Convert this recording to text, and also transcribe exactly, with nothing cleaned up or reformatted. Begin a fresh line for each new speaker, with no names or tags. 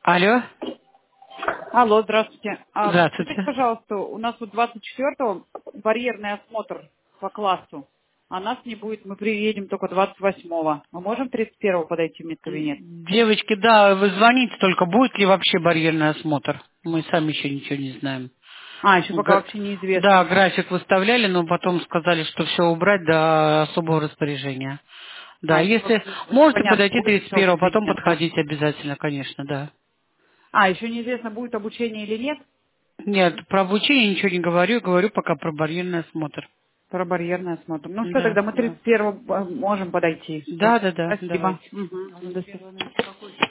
Алло.
Алло, здравствуйте. А, скажите,
Здравствуйте.
пожалуйста, у нас вот двадцать четвёртого барьерный осмотр по классу, а нас не будет, мы приедем только двадцать восьмого. Мы можем тридцать первого подойти в медкабинет?
Девочки, да, вы звоните только, будет ли вообще барьерный осмотр. Мы сами еще ничего не знаем.
А, еще пока
Г-
вообще
Да,
неизвестно.
график выставляли, но потом сказали, что все убрать до особого распоряжения. Да,
А, еще
если
пока не-
можете
непонятно,
подойти
будет
тридцать
еще
первого, потом
обучение. Да.
подходите обязательно, конечно, да.
А, еще неизвестно, будет обучение или нет
Нет, про обучение ничего не говорю, говорю пока про барьерный осмотр.
про барьерный осмотр. Ну все,
Да,
тогда мы
да.
тридцать первого можем подойти. Все.
Да, да, да,
Спасибо.
давайте.
Мгм.
А
До
тридцать
свидания.
первого номер какой?